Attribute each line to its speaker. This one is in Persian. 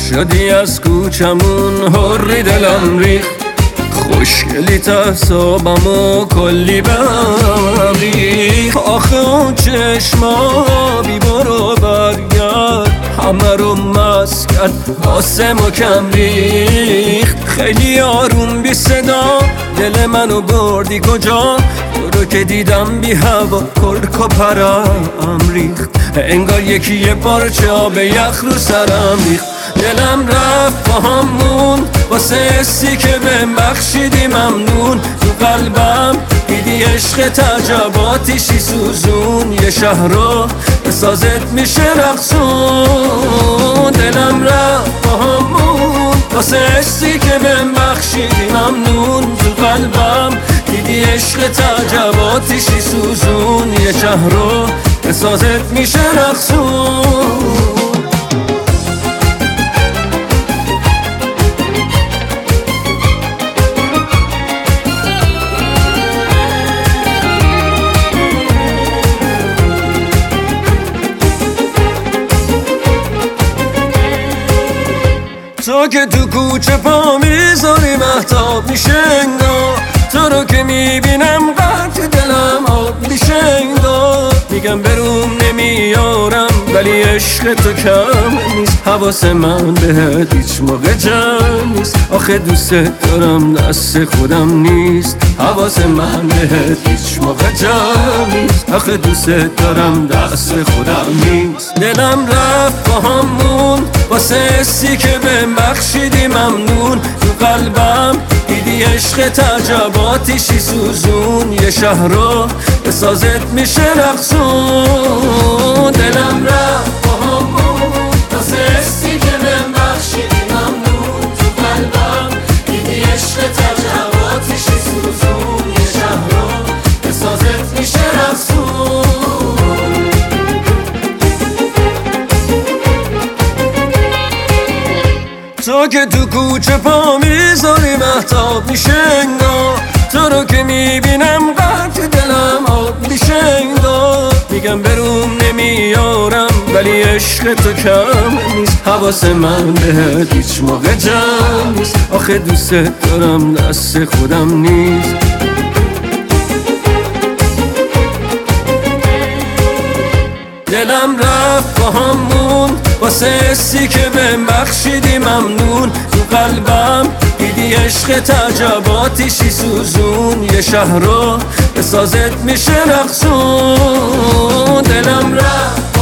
Speaker 1: شدی از کوچمون حری دلم ریخت، خوشگلی تصابمو کلی بریخ. آخه اون چشما بی برو برگرد همه رو مست کرد واسه ما کم ریخت. خیلی آروم بی صدا دل منو بردی کجا، تو رو که دیدم بی هوا کرک و پرم ریخت. انگار یکی یه پارچه آب یخ رو سرم ریخت. دلم رفت با همون واسه حسی که بهم بخشیدی ممنون. تو قلبم دیدی عشق تعجباتیشی سوزون، یه شهر رو به سازت میشه رقصون. دلم رفت با همون واسه حسی که بهم بخشیدی ممنون. تو قلبم دیدی عشق تعجباتیشی سوزون، یه شهر رو به سازت میشه رقصون. تو که تو کوچه پا میذاری مهتاب میشه انگار، تو رو که میبینم قطع دلم آب میشه انگار. میگم بروم نمیارم ولی عشق تو کم نیست، حواس من بهت هیچ موقع جمع نیست. آخه دوست دارم دست خودم نیست، حواس من بهت هیچ موقع جمع نیست. آخه دوست دارم دست خودم نیست. دلم رفت با همون واسه حسی که بهم بخشیدی ممنون. تو قلبم دیدی عشق تعجباتیشی سوزون، یه شهر رو به سازت میشه رقصون. دلم رفت با همون واسه حسی که بهم بخشیدی ممنون. تو قلبم دیدی عشق تعجباتیشی سوزون، یه شهر رو به سازت میشه رقصون. تو که تو کوچه پا میذاری مهتاب میشه انگار، تو رو که میبینم قطع دلم آب میشه انگار. میگم بروم نمیارم ولی عشق تو کم نیست، حواس من بهت هیچ موقع جمع نیست. آخه دوست دارم دست خودم نیست. دلم رفت با همون واسه حسی که بهم بخشیدی ممنون. تو قلبم دیدی عشق تعجباتیشی سوزون، یه شهر رو به سازت میشه رقصون. دلم رفت